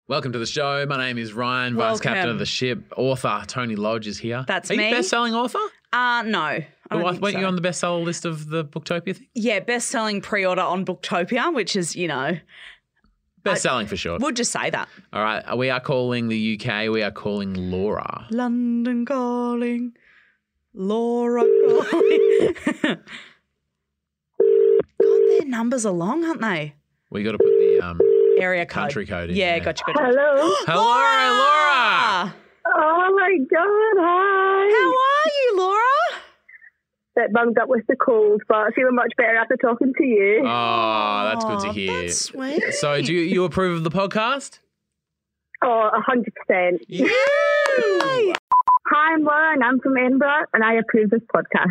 Welcome to the show. My name is Ryan, Vice Captain of the ship. Author Tony Lodge is here. That's me. Are you you best-selling author? No. I don't think Weren't so. you on the bestseller list of the Booktopia thing? Yeah, best-selling pre-order on Booktopia, which is, Best-selling for sure. we'll just say that. All right. We are calling the UK. We are calling Laura. London calling, Laura calling. God, their numbers are long, aren't they? We got to put the Area code. country code in. Yeah, there. gotcha. Hello. Hello, Laura. Oh my God, hi. How are you, Laura? Bit bummed up with the cold, but feeling much better after talking to you. Oh, that's good to hear. That's sweet. So do you approve of the podcast? Oh, 100%. Yeah. Yay. Hi, I'm Laura and I'm from Edinburgh and I approve this podcast.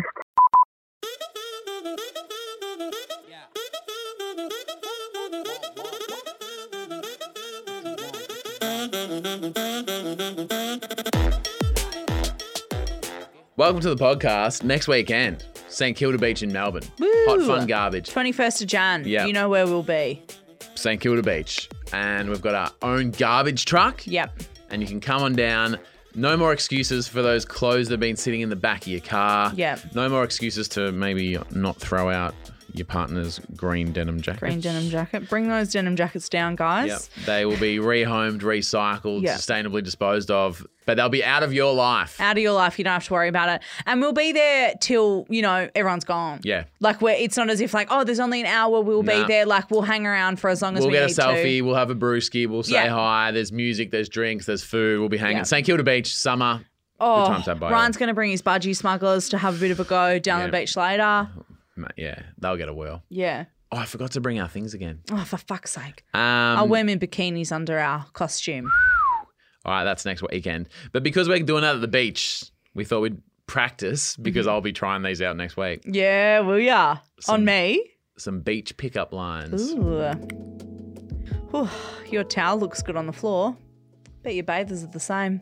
Welcome to the podcast. Next weekend, St Kilda Beach in Melbourne. Woo. Hot fun garbage. 21st of Jan. Yeah. You know where we'll be. St Kilda Beach. And we've got our own garbage truck. Yep. And you can come on down. No more excuses for those clothes that have been sitting in the back of your car. Yep. No more excuses to maybe not throw out your partner's green denim jacket. Green denim jacket. Bring those denim jackets down, guys. Yep. They will be rehomed, recycled, Yep. sustainably disposed of, but they'll be out of your life. Out of your life. You don't have to worry about it. And we'll be there till, everyone's gone. Yeah. Like, it's not as if there's only an hour. We'll be Nah. there. Like, we'll hang around for as long as We'll we get need a selfie. to. We'll have a brewski. We'll say Yeah. hi. There's music. There's drinks. There's food. We'll be hanging. Yeah. St Kilda Beach, summer. Oh, times that by Ryan's going to bring his budgie smugglers to have a bit of a go down Yeah. the beach later. Yeah, they'll get a whirl. Yeah. Oh, I forgot to bring our things again. Oh, for fuck's sake. I'll wear them in bikinis under our costume. All right, that's next weekend. But because we're doing that at the beach, we thought we'd practice because I'll be trying these out next week. Yeah, well, yeah. On me. Some beach pickup lines. Ooh. Whew, your towel looks good on the floor. Bet your bathers are the same.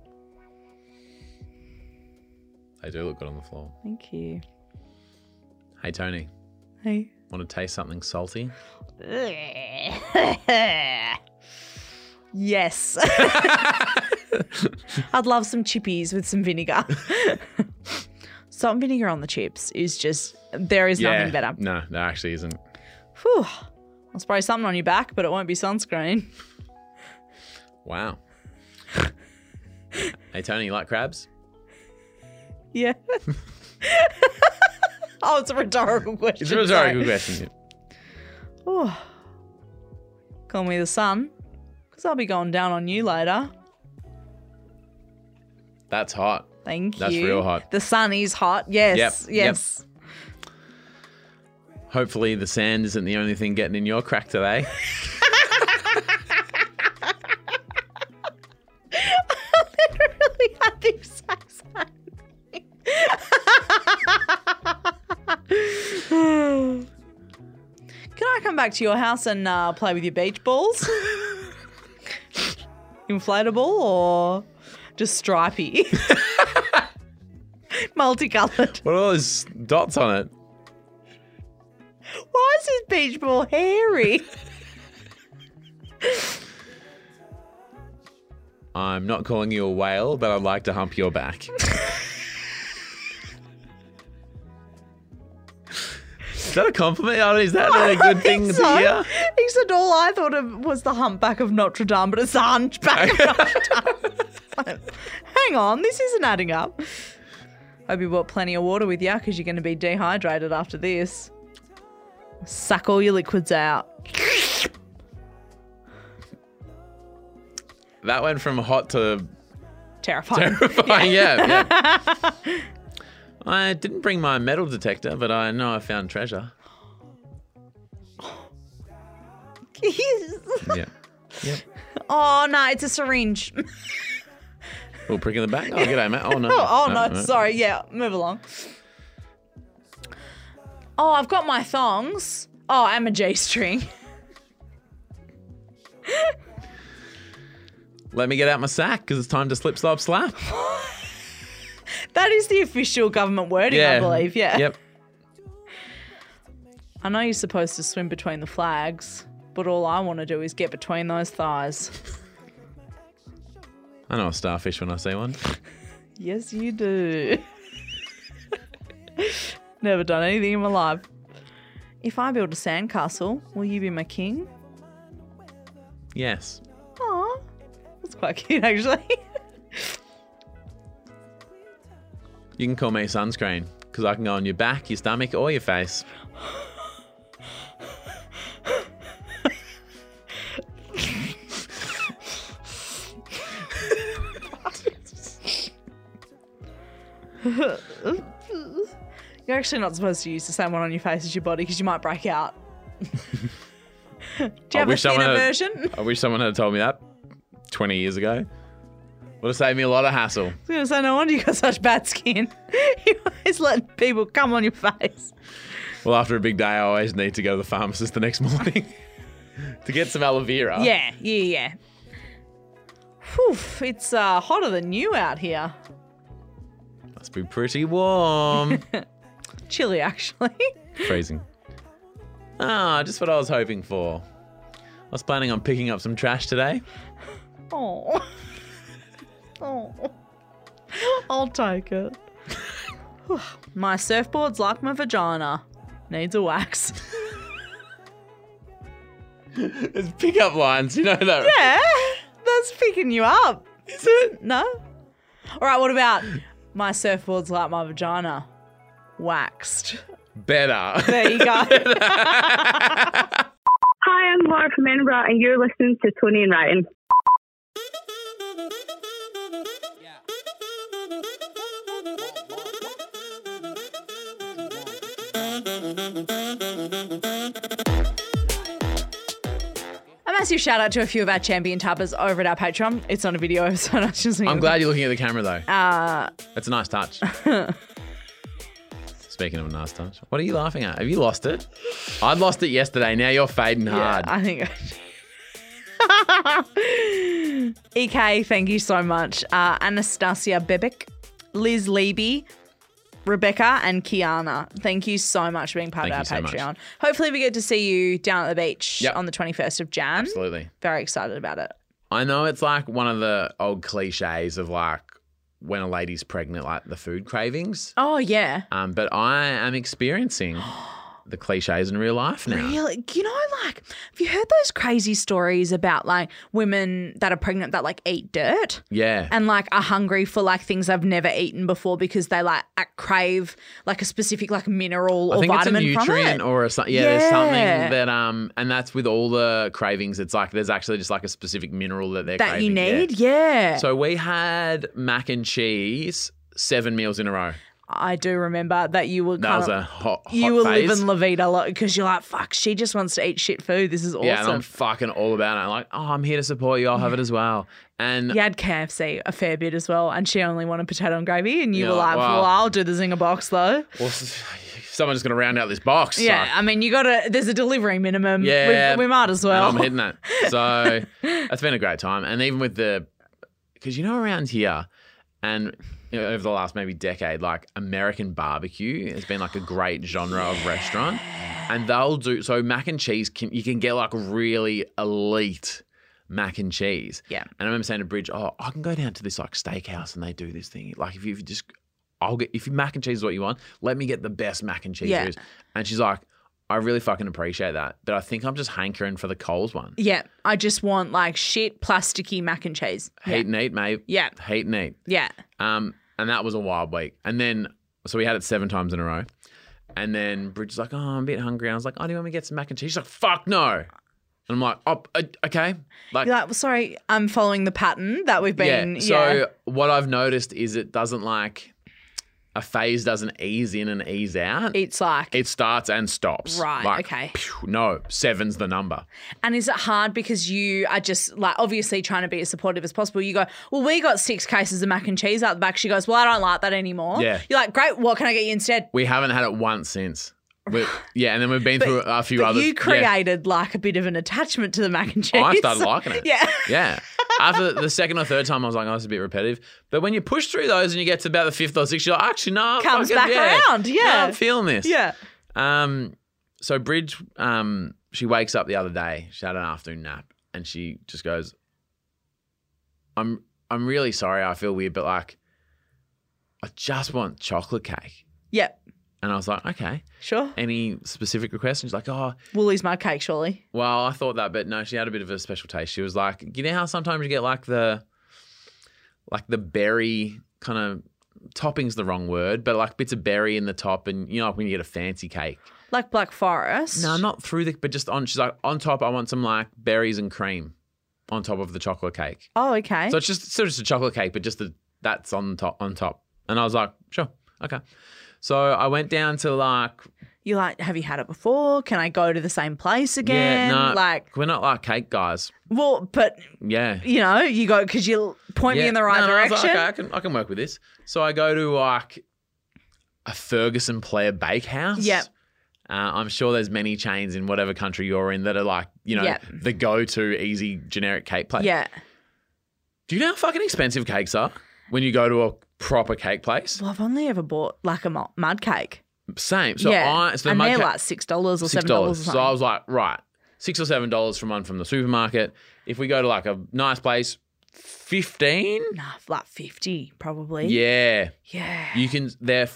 They do look good on the floor. Thank you. Hey, Tony, Hey. want to taste something salty? Yes. I'd love some chippies with some vinegar. Salt and vinegar on the chips is just, there is nothing better. No, there actually isn't. Whew. I'll spray something on your back, but it won't be sunscreen. Wow. Hey, Tony, you like crabs? Yeah. Oh, it's a rhetorical question. It's a rhetorical question. Oh. Call me the sun, because I'll be going down on you later. That's hot. Thank you. That's real hot. The sun is hot. Yes. Yep, Yes. Hopefully the sand isn't the only thing getting in your crack today. Literally had the exact same thing. Can I come back to your house and play with your beach balls? Inflatable or just stripy? Multicoloured. What are all those dots on it? Why is this beach ball hairy? I'm not calling you a whale, but I'd like to hump your back. Is that a compliment? Oh, is that a good thing to hear? Except all I thought of was the humpback of Notre Dame, but it's the hunchback of Notre Dame. Hang on, this isn't adding up. Hope you brought plenty of water with you because you're going to be dehydrated after this. Suck all your liquids out. That went from hot to Terrifying. terrifying. Yeah. I didn't bring my metal detector, but I know I found treasure. Yeah. Yep. Oh, no, it's a syringe. Little prick in the back. Oh, g'day, mate. Oh, no. Oh, no, sorry. Yeah, move along. Oh, I've got my thongs. Oh, and my G-string. Let me get out my sack because it's time to slip, slop, slap. That is the official government wording, I believe. Yeah. Yep. I know you're supposed to swim between the flags, but all I want to do is get between those thighs. I know a starfish when I see one. Yes, you do. Never done anything in my life. If I build a sandcastle, will you be my king? Yes. Aw, that's quite cute, actually. You can call me sunscreen because I can go on your back, your stomach, or your face. You're actually not supposed to use the same one on your face as your body because you might break out. Do you have a thinner version? I wish someone had told me that 20 years ago. Would have saved me a lot of hassle. I was going to say, no wonder you got such bad skin. You always let people come on your face. Well, after a big day, I always need to go to the pharmacist the next morning to get some aloe vera. Yeah. Whew, it's hotter than you out here. Must be pretty warm. Chilly, actually. Freezing. Just what I was hoping for. I was planning on picking up some trash today. Oh. I'll take it. My surfboard's like my vagina. Needs a wax. It's pickup lines, you know that. Yeah, that's picking you up. Is it? No? All right, what about my surfboard's like my vagina? Waxed. Better. There you go. Hi, I'm Laura from Edinburgh, and you're listening to Tony and Ryan. A massive shout out to a few of our champion tappers over at our Patreon. It's not a video, so I'm just I'm glad you're looking at the camera though. That's a nice touch. Speaking of a nice touch, what are you laughing at? Have you lost it? I lost it yesterday. Now you're fading hard. I think. EK, thank you so much. Anastasia Bebic, Liz Leby, Rebecca, and Kiana. Thank you so much for being part of our Patreon. Hopefully we get to see you down at the beach on the 21st of Jan. Absolutely. Very excited about it. I know it's like one of the old cliches of like when a lady's pregnant, like the food cravings. Oh, yeah. But I am experiencing the cliches in real life now. Really? You know, like, have you heard those crazy stories about like women that are pregnant that like eat dirt? Yeah. And like are hungry for like things they've never eaten before because they like crave like a specific like mineral or vitamin from it. I think it's a nutrient or something. Yeah, there's something that and that's with all the cravings. It's like there's actually just like a specific mineral that they're craving. That you need, yeah. So we had mac and cheese 7 meals in a row. I do remember that you were that was a hot you were phase. living La Vida lot because you're like, fuck, she just wants to eat shit food. This is awesome. Yeah, and I'm fucking all about it. I'm like, oh, I'm here to support you. I'll have it as well. And you had KFC a fair bit as well, and she only wanted potato and gravy, and you were like, well, I'll do the zinger box though. Well, someone's going to round out this box. Yeah, so. I mean, there's a delivery minimum. Yeah. We might as well. And I'm hitting it. So it's been a great time. And even with because you know around here and over the last maybe decade, like American barbecue has been like a great genre of restaurant. And they'll do, so mac and cheese, you can get like really elite mac and cheese. Yeah. And I remember saying to Bridge, I can go down to this like steakhouse and they do this thing. Like if mac and cheese is what you want, let me get the best mac and cheese. Yeah. And she's like, I really fucking appreciate that. But I think I'm just hankering for the Coles one. Yeah. I just want like shit plasticky mac and cheese. Heat and eat, mate. Yeah. Heat and eat. Yeah. And that was a wild week. And then, so we had it 7 times in a row. And then Bridget's like, I'm a bit hungry. And I was like, do you want me to get some mac and cheese? She's like, fuck no. And I'm like, okay. Like, you're like, well, sorry, I'm following the pattern that we've been. Yeah. So what I've noticed is it doesn't like, a phase doesn't ease in and ease out. It's like. It starts and stops. Right, like, okay. No, 7's the number. And is it hard because you are just like obviously trying to be as supportive as possible? You go, well, we got 6 cases of mac and cheese out the back. She goes, well, I don't like that anymore. Yeah. You're like, great, what can I get you instead? We haven't had it once since. Yeah, and then we've been through a few others. You created like a bit of an attachment to the mac and cheese. I started liking it. Yeah. Yeah. After the second or third time, I was like, this is a bit repetitive. But when you push through those and you get to about the 5th or 6th, you're like, actually, no. Comes back around, yeah. No, I'm feeling this. Yeah. So Bridge, she wakes up the other day. She had an afternoon nap and she just goes, I'm I'm really sorry. I feel weird, but like, I just want chocolate cake. Yep. And I was like, okay. Sure. Any specific requests? And she's like, oh, Woolies mud cake, surely. well, I thought that, but no, she had a bit of a special taste. She was like, you know how sometimes you get like the berry kind of topping's the wrong word, but like bits of berry in the top, and you know, like when you get a fancy cake. Like Black Forest. No, not through but just on. She's like, on top, I want some like berries and cream on top of the chocolate cake. Oh, okay. So it's just a chocolate cake, but just that's on top. And I was like, sure, okay. So I went down to like, You're like, have you had it before? Can I go to the same place again? yeah, no, Like, we're not like cake guys. well, but Yeah. you know, you go because you point me in the right No, I was direction. like, okay, I can work with this. So I go to like a Ferguson Player Bakehouse. Yep. I'm sure there's many chains in whatever country you're in that are like, you know, Yep. the go-to easy generic cake place. Yeah. Do you know how fucking expensive cakes are when you go to a proper cake place? Well, I've only ever bought like a mud cake. Same. So yeah. so and my they're ca- like $6 or $7 or $6. something. So I was like, right, $6 or $7 from one from the supermarket. If we go to like a nice place, 15. Nah, like 50 probably. Yeah, Yeah. you can.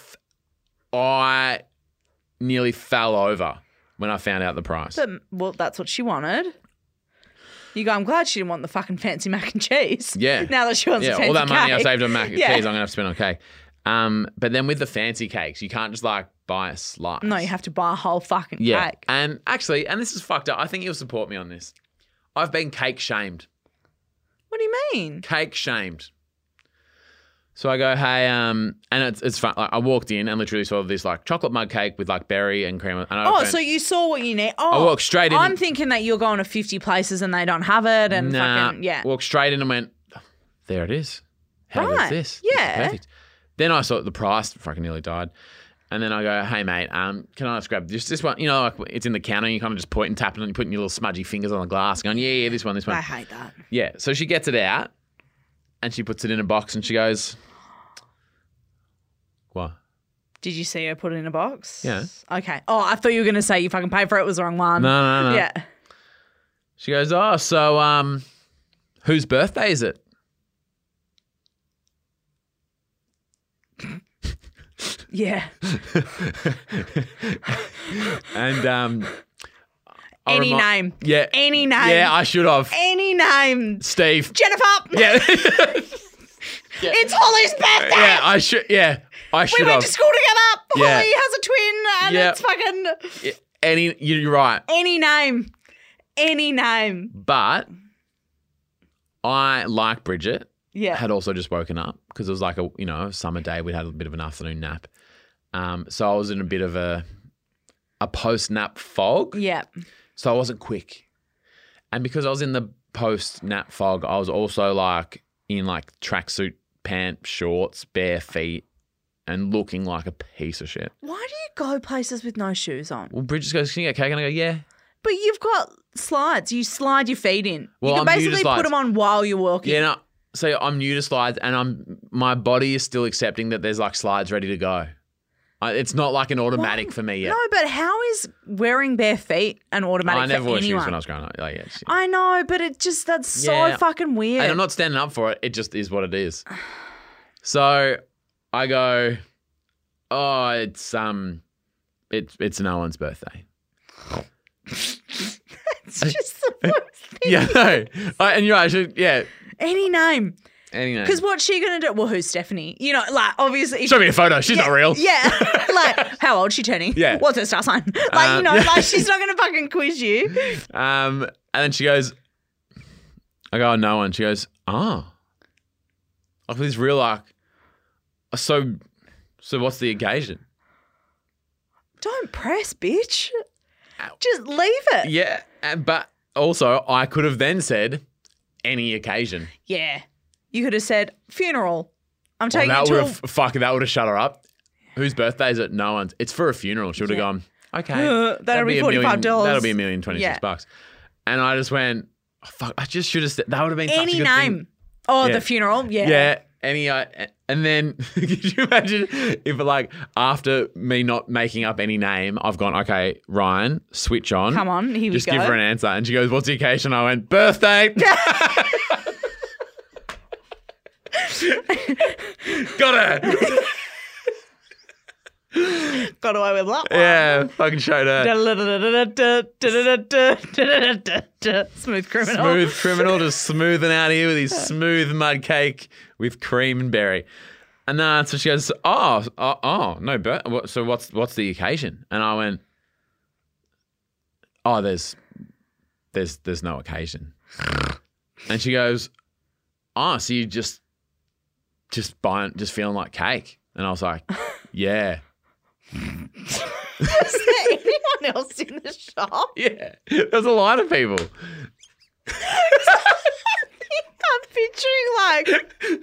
I nearly fell over when I found out the price. But, well, that's what she wanted. You go, I'm glad she didn't want the fucking fancy mac and cheese. Yeah. Now that she wants a Yeah, fancy all that money I cake. saved on mac and Yeah. cheese, I'm gonna have to spend on cake. But then with the fancy cakes, you can't just like buy a slice. No, you have to buy a whole fucking Yeah, cake. and actually, and this is fucked up. I think you'll support me on this. I've been cake shamed. What do you mean? Cake shamed. So I go, hey, and it's fun. Like, I walked in and literally saw this like chocolate mug cake with like berry and cream. And Oh, so you saw what you need. Oh, I walked straight in. I'm thinking that you're going to 50 places and they don't have it and fucking, yeah. Walked straight in and went, there it is. How good's Right, this? yeah. This is perfect. Then I saw the price, fucking nearly died. And then I go, hey, mate, can I just grab this one? You know, like it's in the counter, you kind of just point and tap it and you're putting your little smudgy fingers on the glass going, yeah, this one. I hate that. Yeah. So she gets it out and she puts it in a box and she goes, what? Did you see her put it in a box? Yeah. Okay. Oh, I thought you were going to say you fucking paid for it. It was the wrong one. No. Yeah. She goes, oh, so whose birthday is it? Yeah. And I Any name. Yeah. Any name. Yeah, I should have. Any name. Steve. Jennifer. Yeah. It's Holly's birthday. Yeah, I should. Yeah, I We should went have. to school together. Yeah. Holly has a twin and Yeah. it's fucking You're right. any name. Any name. But I, like Bridget, Yeah. had also just woken up because it was like a summer day. We'd had a bit of an afternoon nap. So I was in a bit of a post-nap fog. Yeah. So I wasn't quick. And because I was in the post-nap fog, I was also like in like tracksuit pant, shorts, bare feet, and looking like a piece of shit. Why do you go places with no shoes on? Well, Bridget goes, can you get cake? And I go, yeah. But you've got slides. You slide your feet in. Well, you can I'm new to basically put slides. them on while you're walking. Yeah, no. So I'm new to slides and my body is still accepting that there's like slides ready to go. It's not like an automatic for me yet. No, but how is wearing bare feet an automatic I never for wore anyone? shoes when I was growing up. Like, yeah, I know, but that's so Yeah. fucking weird. and I'm not standing up for it. It just is what it is. So I go, oh, it's no one's birthday. It's just the worst thing. Yeah, no. And you're right. Yeah. Any name. Anyway. Because what's she going to do? Well, who's Stephanie? You know, like, obviously. if- Show me a photo. She's not real. Yeah. Like, how old's she turning? Yeah. What's her star sign? Like, Yeah. like, she's not going to fucking quiz you. And then she goes, I go, oh, no one. She goes, oh. Like this real like, so what's the occasion? Don't press, bitch. Ow. Just leave it. Yeah, but also I could have then said any occasion. Yeah. You could have said funeral. I'm Well, taking that it would to a... have that would have shut her up. Whose birthday is it? No one's. It's for a funeral. She would have Yeah. gone, okay. That'll be $45. That'll be $1,026. And I just went, oh, fuck, I just should have said, that would have been such a Any good name. thing. Oh, Yeah. the funeral. Yeah. Yeah, any, and then could you imagine if like after me not making up any name, I've gone, okay, Ryan, switch on. Come on, here we Just go. give her an answer. And she goes, what's the occasion? I went, birthday. Got her. Got away with that one. Yeah, fucking showed her. Smooth criminal. Smooth criminal just smoothing out here with his smooth mud cake with cream and berry. And so she goes, no, but so what's the occasion? And I went, there's no occasion. And she goes, so you just feeling like cake? And I was like, yeah. Is there anyone else in the shop? Yeah, there's a lot of people. I'm picturing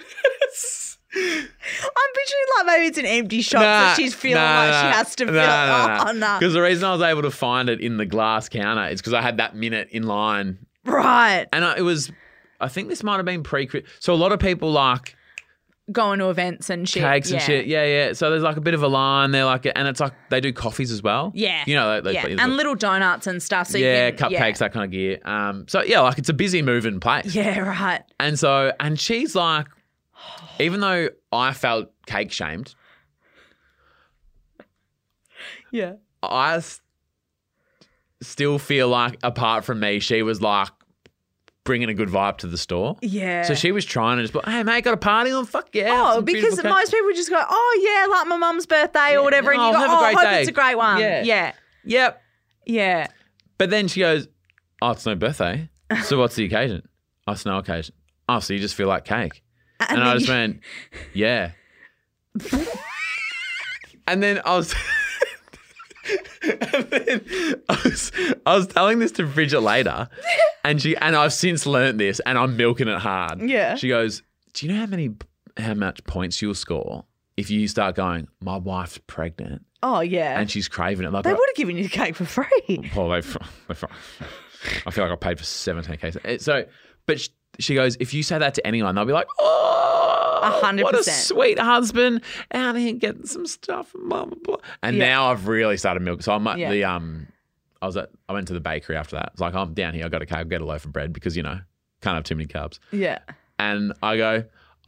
like maybe it's an empty shop that she's feeling like she has to fill. No. Because the reason I was able to find it in the glass counter is because I had that minute in line. Right. And I think this might have been so a lot of people like going to events and shit. Cakes and shit. Yeah. So there's like a bit of a line there, and it's like they do coffees as well. Yeah. You know, and little donuts and stuff. So cupcakes, that kind of gear. So yeah, like it's a busy moving place. Yeah, right. And she's like, even though I felt cake shamed, yeah, I still feel like apart from me, she was like bringing a good vibe to the store. Yeah. So she was trying to just be like, hey, mate, got a party on? Fuck yeah. Oh, because most people just go, like my mum's birthday or whatever. And you go, have a great hope day. it's a great one. Yeah. Yep. Yeah. But then she goes, it's no birthday. So what's the occasion? It's no occasion. So you just feel like cake. And I just went, yeah. And then I was... I was telling this to Bridget later, and I've since learnt this, and I'm milking it hard. Yeah. She goes, "Do you know how much points you'll score if you start going, my wife's pregnant? Oh yeah, and she's craving it. Like they would have given you the cake for free. Well, I feel like I paid for 17 cakes. So, but she goes, if you say that to anyone, they'll be like, 100%. What a sweet husband out here getting some stuff and blah blah blah. And now I've really started milking. So I'm at I went to the bakery after that. It's like, I'm down here. I got a cake. I'll get a loaf of bread because can't have too many carbs. Yeah. And I go,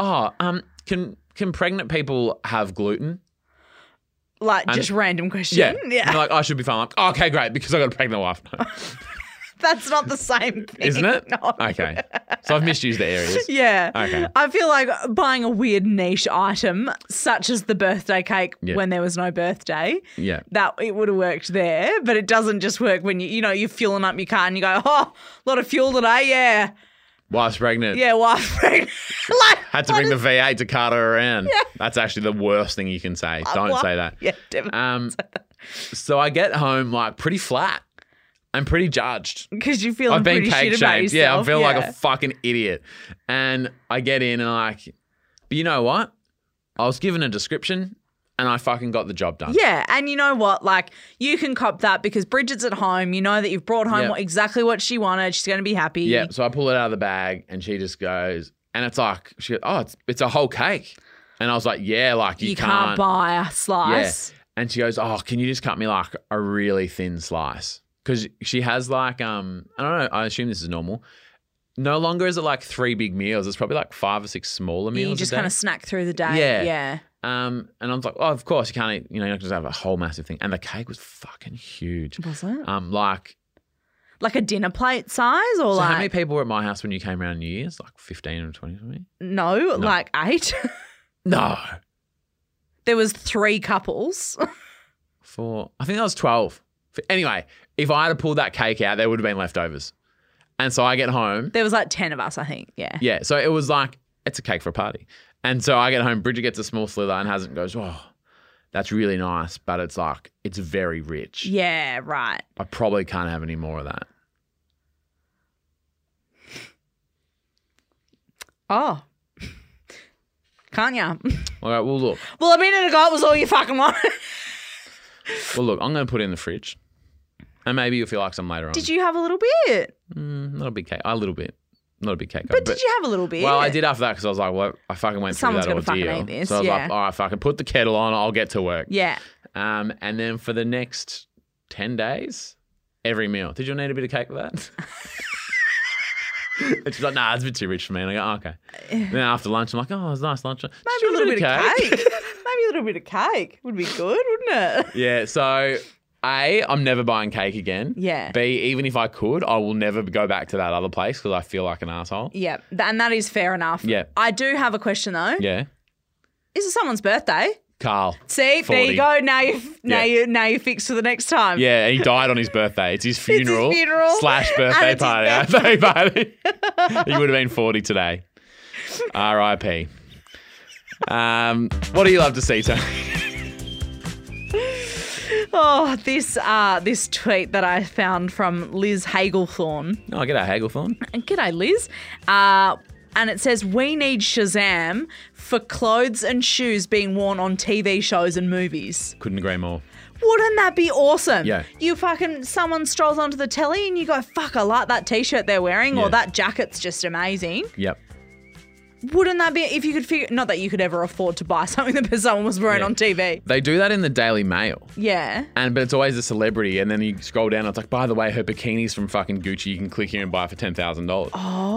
can pregnant people have gluten? Like just random question. Yeah. And they're like, I should be fine. I'm like, okay, great, because I got a pregnant wife. That's not the same thing. Isn't it? No. Okay. So I've misused the areas. Yeah. Okay. I feel like buying a weird niche item, such as the birthday cake when there was no birthday, that it would have worked there, but it doesn't just work when you're fueling up your car and you go, a lot of fuel today, yeah. Wife's pregnant. Yeah, wife's pregnant. Had to bring the V8 to cart her around. Yeah. That's actually the worst thing you can say. Don't say that. Yeah, definitely. So I get home pretty flat. I'm pretty judged. Because you're feeling pretty shit about yourself. Yeah, I'm feeling like a fucking idiot. And I get in and but you know what? I was given a description and I fucking got the job done. Yeah, and you know what? You can cop that because Bridget's at home. You know that you've brought home exactly what she wanted. She's going to be happy. Yeah, so I pull it out of the bag and she just goes, and it's like, she goes, it's a whole cake. And I was like, yeah, you can't buy a slice. Yeah. And she goes, can you just cut me a really thin slice? Because she has I don't know, I assume this is normal. No longer is it 3 big meals. It's probably 5 or 6 smaller meals. You just kind of snack through the day. Yeah. And I was like, of course you can't eat, you're not going to have a whole massive thing. And the cake was fucking huge. Was it? Like a dinner plate size or so how many people were at my house when you came around New Year's? 15 or 20 something? No, 8. No. There was 3 couples. 4. I think that was 12. Anyway, if I had pulled that cake out, there would have been leftovers. And so I get home. There was 10 of us, I think. Yeah. Yeah. So it was it's a cake for a party. And so I get home, Bridget gets a small slither and goes, that's really nice, but it's it's very rich. Yeah, right. I probably can't have any more of that. Oh. Can't ya? All right, well, look. Well, a minute ago it was all you fucking wanted. Well, look, I'm going to put it in the fridge. And maybe you'll feel like some later on. Did you have a little bit? Not a big cake. A little bit. Not a big cake. But did you have a little bit? Well, I did after that because I was like, well, I fucking went through that ordeal. Someone's going to fucking eat this. So I was like, all right, fucking put the kettle on. I'll get to work. Yeah. And then for the next 10 days, every meal. Did you need a bit of cake with that? And she's like, nah, it's a bit too rich for me. And I go, oh, okay. And then after lunch, I'm like, oh, it was a nice lunch. Maybe a little bit of cake. Maybe a little bit of cake would be good, wouldn't it? Yeah, so A, I'm never buying cake again. Yeah. B, even if I could, I will never go back to that other place because I feel like an asshole. Yeah, and that is fair enough. Yeah. I do have a question though. Yeah. Is it someone's birthday? Carl. See, 40. there you go. Now you fixed for the next time. Yeah, and he died on his birthday. It's his funeral, funeral. / birthday And party. it's his Birthday party. He would have been 40 today. R.I.P. What do you love to see, Tony? Oh, this tweet that I found from Liz Hagelthorne. Oh, g'day, Hagelthorne. G'day, Liz. And it says, we need Shazam for clothes and shoes being worn on TV shows and movies. Couldn't agree more. Wouldn't that be awesome? Yeah. Someone strolls onto the telly and you go, fuck, I like that T-shirt they're wearing Yeah. or that jacket's just amazing. Yep. Wouldn't that be, if you could figure, not that you could ever afford to buy something that someone was wearing Yeah. on TV. They do that in the Daily Mail. Yeah. But it's always a celebrity, and then you scroll down, and it's like, by the way, her bikini's from fucking Gucci. You can click here and buy it for $10,000.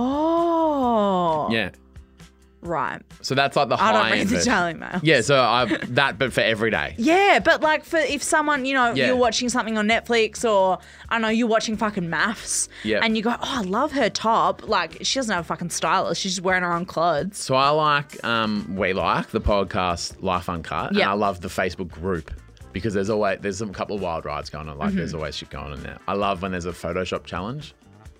Oh. Yeah. Right. So that's like the I don't high read end. the version. Daily Mail. Yeah, so but for every day. Yeah, but like for if someone, Yeah. you're watching something on Netflix or I don't know, you're watching fucking Maths Yeah. and you go, oh, I love her top. Like she doesn't have a fucking stylist. She's just wearing her own clothes. So I we like the podcast Life Uncut, Yeah. and I love the Facebook group because there's a couple of wild rides going on. Like there's always shit going on there. I love when there's a Photoshop challenge.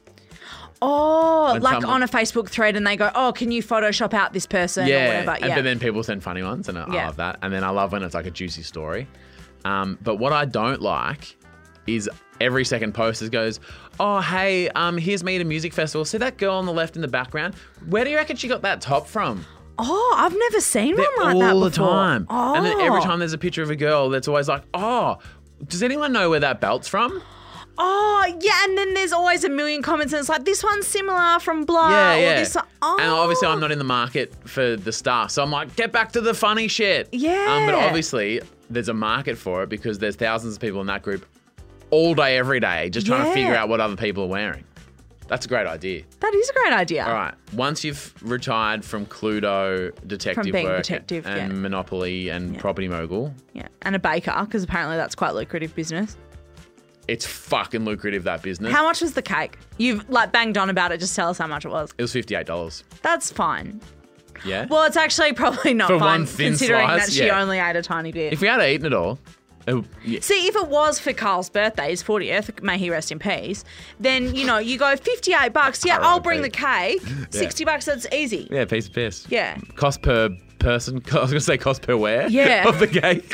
Oh, When like someone- on a Facebook thread and they go, oh, can you Photoshop out this person or whatever? and but then people send funny ones, and I Yeah. love that. And then I love when it's like a juicy story. But what I don't like is every second post it goes, oh, hey, here's me at a music festival. See that girl on the left in the background? Where do you reckon she got that top from? Oh, I've never seen They're one like that all before. the time. Oh. And then every time there's a picture of a girl, that's always like, oh, does anyone know where that belt's from? Oh, yeah, and then there's always a million comments and it's like, this one's similar from blah. Yeah, or yeah. This one. Oh. And obviously I'm not in the market for the stuff. So I'm like, get back to the funny shit. Yeah. But obviously there's a market for it because there's thousands of people in that group all day, every day, just trying to Yeah. figure out what other people are wearing. That's a great idea. That is a great idea. All right. Once you've retired from Cluedo detective From being work detective, and yeah. Monopoly and Property Mogul, Yeah, and a baker, because apparently that's quite lucrative business. it's fucking lucrative, that business. How much was the cake? You've like banged on about it. Just tell us how much it was. It was $58. That's fine. Yeah? Well, it's actually probably not For fine one thin considering slice, that she yeah. only ate a tiny bit. If we had eaten it all, yeah. See, if it was for Carl's birthday, his 40th, may he rest in peace, then, you know, you go $58. Yeah, I'll bring the cake. $60, that's easy. Yeah, piece of piss. Yeah. Cost per person. I was going to say cost per wear. Yeah. Of the cake.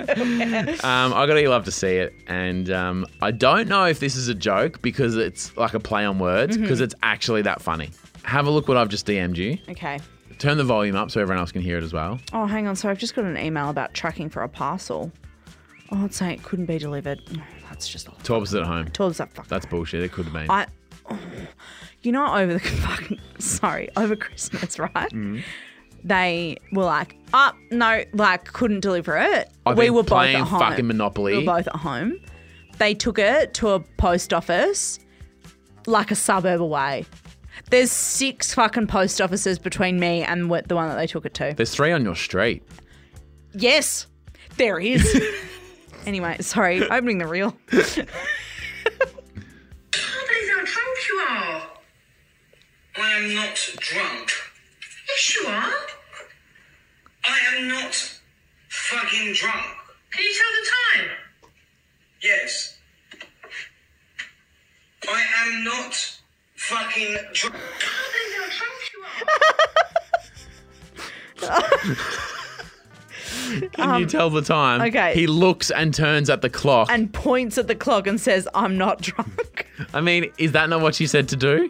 I gotta love to see it, and I don't know if this is a joke because it's like a play on words because it's actually that funny. Have a look what I've just DM'd you. Okay. Turn the volume up so everyone else can hear it as well. Oh, hang on. Sorry, I've just got an email about tracking for a parcel. Oh, it's saying it couldn't be delivered. Oh, that's just awful. 12 is at home. 12's that fuck. That's bullshit. It could have been. You know, over Christmas, right? Mm. They were like, no, like couldn't deliver it. I've We been were both playing at home. fucking Monopoly. We were both at home. They took it to a post office like a suburb away. There's 6 fucking post offices between me and the one that they took it to. There's 3 on your street. Yes, there is. Anyway, sorry, opening the reel. I can't believe how drunk you are. I am not drunk. Yes, you are. I am not fucking drunk. Can you tell the time? Yes. I am not fucking drunk. I can't believe how drunk you are. Can you tell the time? okay. He looks and turns at the clock. And points at the clock and says, I'm not drunk. I mean, is that not what she said to do?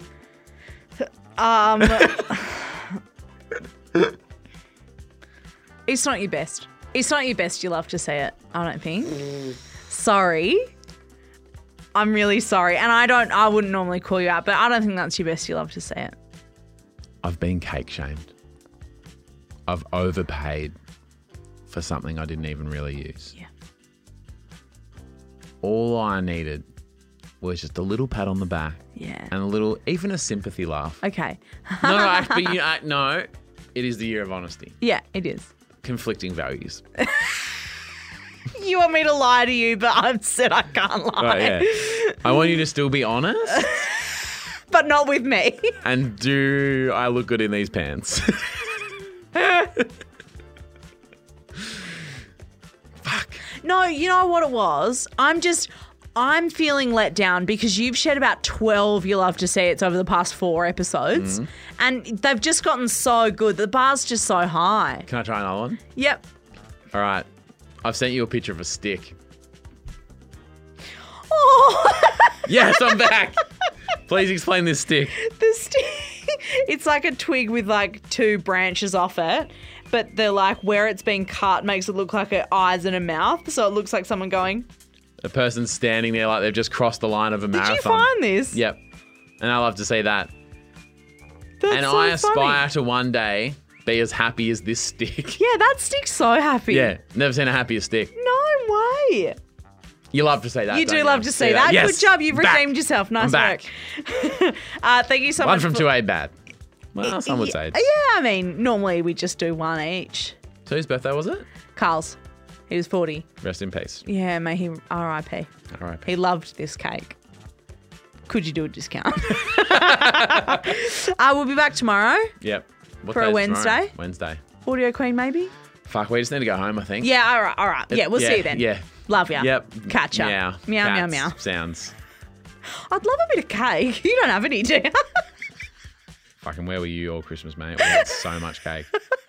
It's not your best. It's not your best. You love to see it, I don't think. Sorry. I'm really sorry. And I wouldn't normally call you out, but I don't think that's your best. You love to see it. I've been cake shamed. I've overpaid for something I didn't even really use. Yeah. All I needed was just a little pat on the back Yeah. and a little, even a sympathy laugh. Okay. No, it is the year of honesty. Yeah, it is. Conflicting values. You want me to lie to you, but I've said I can't lie. Right, yeah. I want you to still be honest. But not with me. And do I look good in these pants? Fuck. No, you know what it was? I'm feeling let down because you've shared about 12 You Love to See It's over the past 4 episodes. And they've just gotten so good. The bar's just so high. Can I try another one? Yep. All right. I've sent you a picture of a stick. Oh, Yes, I'm back. Please explain this stick. it's like a twig with like 2 branches off it. But they're like where it's been cut makes it look like eyes and a mouth. So it looks like someone going, A person standing there like they've just crossed the line of a marathon. did you find this? Yep. And I love to see that. That's And so I aspire funny. to one day be as happy as this stick. Yeah, that stick's so happy. Yeah, never seen a happier stick. No way. You love to say that. You don't do love to see that. Yes, Good job. You've back. redeemed yourself. Nice I'm back. work. Thank you so One much. from for- 2A bad. Well, some would say. Yeah, I mean, normally we just do one each. So whose birthday was it? Carl's. He was 40. Rest in peace. Yeah, may he R.I.P. All right. He loved this cake. Could you do a discount? We'll be back tomorrow. Yep. What For a day is tomorrow? Wednesday? Wednesday. Audio Queen, maybe? Fuck, we just need to go home, I think. Yeah, all right. Yeah, we'll see you then. Yeah. Love ya. Yep. Catch ya. Meow. Meow, meow, Cats. meow. Sounds. I'd love a bit of cake. You don't have any, do you? Fucking where were you all Christmas, mate? We had so much cake.